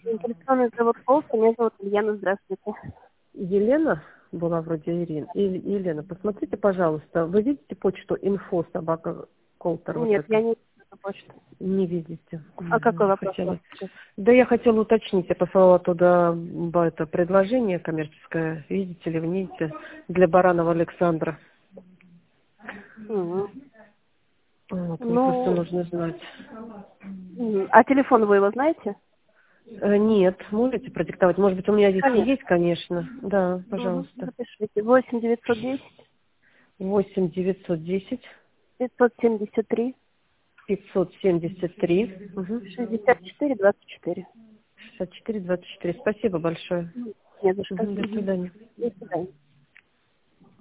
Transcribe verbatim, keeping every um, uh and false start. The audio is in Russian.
Заинтересованный зовут Колса, меня зовут Ильяна, здравствуйте. Елена была вроде Ирина. Или Елена, посмотрите, пожалуйста, вы видите почту инфо собака Колтер вот Нет, это? я не вижу эту почту. Не видите. А какой Мгм. вопрос у вас Хотела. сейчас? Да я хотела уточнить, я послала туда м, это предложение коммерческое, видите ли, видите, для Баранова Александра. Мгм. Вот, мне просто Ну, нужно знать. мгм. А телефон вы его знаете? Э, Нет, можете продиктовать? Может быть, у меня здесь и Конечно. есть, конечно. Да, Угу. пожалуйста. Запишите. восемь девятьсот десять Восемь девятьсот десять пятьсот семьдесят три пятьсот семьдесят три. Угу. шестьдесят четыре двадцать четыре. шестьдесят четыре двадцать четыре. Спасибо большое. Не за что. Мгм, до Мгм. свидания. До свидания.